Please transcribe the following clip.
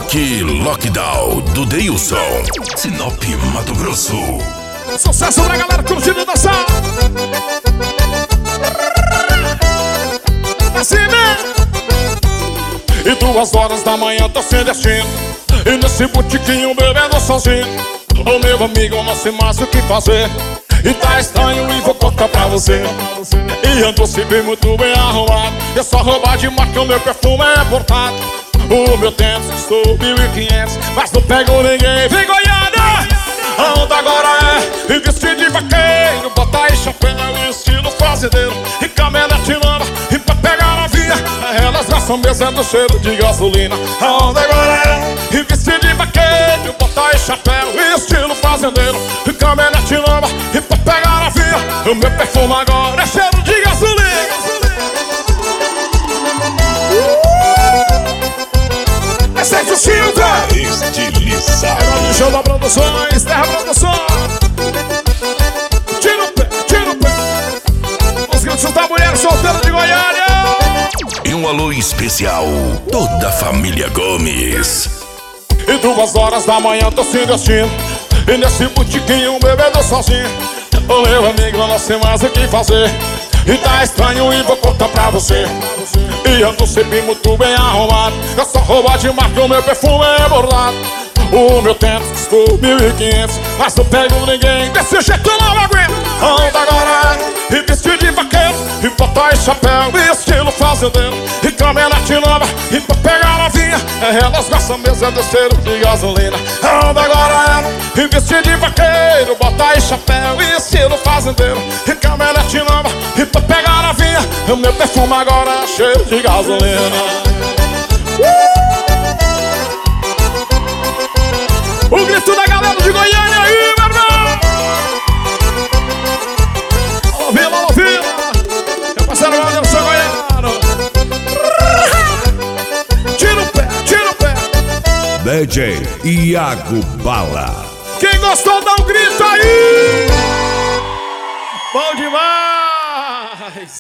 Rock Lockdown do Deilson, Sinop, Mato Grosso. Sucesso pra galera curtindo e dançar. Assim mesmo. E 2 horas da manhã tô sem destino, e nesse botiquinho bebendo sozinho. Ô meu amigo, eu não sei mais o que fazer, e tá estranho e vou contar pra você. E ando sempre muito bem arrumado, é só roubar de marca, o meu perfume é importado. O meu tênis custou 1.500, mas não pego ninguém. Vem Goiânia! A onda agora é e vestir de vaqueiro, botar em chapéu e estilo fazendeiro, e caminhonete lama, e pra pegar na via elas gastam mesmo do cheiro de gasolina. A onda agora é e vestir de vaqueiro, botar em chapéu e estilo fazendeiro, e caminhonete lama, e pra pegar na via o meu perfume agora é cheiro de gasolina. É Sérgio Silva, Estilizado. é o show da Produções, Terra Produção. Tira o pé, tira o pé. Os gritos da mulher solteira de Goiânia. E um alô especial, toda a família Gomes. E 2 horas da manhã tô sem destino, e nesse botiquinho bebendo sozinho. Ô meu amigo, eu não sei mais o que fazer, e tá estranho e vou contar pra você. E ando sempre muito bem arrumado, eu só roubo de marca, o meu perfume é bordado. O meu tênis custou 1.500, mas não pego ninguém, desse jeito eu não aguento. A onda agora é e vestir de vaqueiro, e botar em chapéu e estilo fazendeiro, e caminhonete nova, e pra pegar na vinha elas gostam mesmo do cheiro de gasolina. A onda agora é e vestir de vaqueiro, botar em chapéu e estilo fazendeiro, e caminhonete nova, e pra pegar na vinha o meu perfume agora é cheiro de gasolina. O grito da galera de Goiânia aí, meu irmão! Alô, Vila, alô, Vila! Meu parceiro, eu sou goiano! Tira o pé, tira o pé! DJ Iago Bala. Quem gostou, dá um grito aí! Bom demais!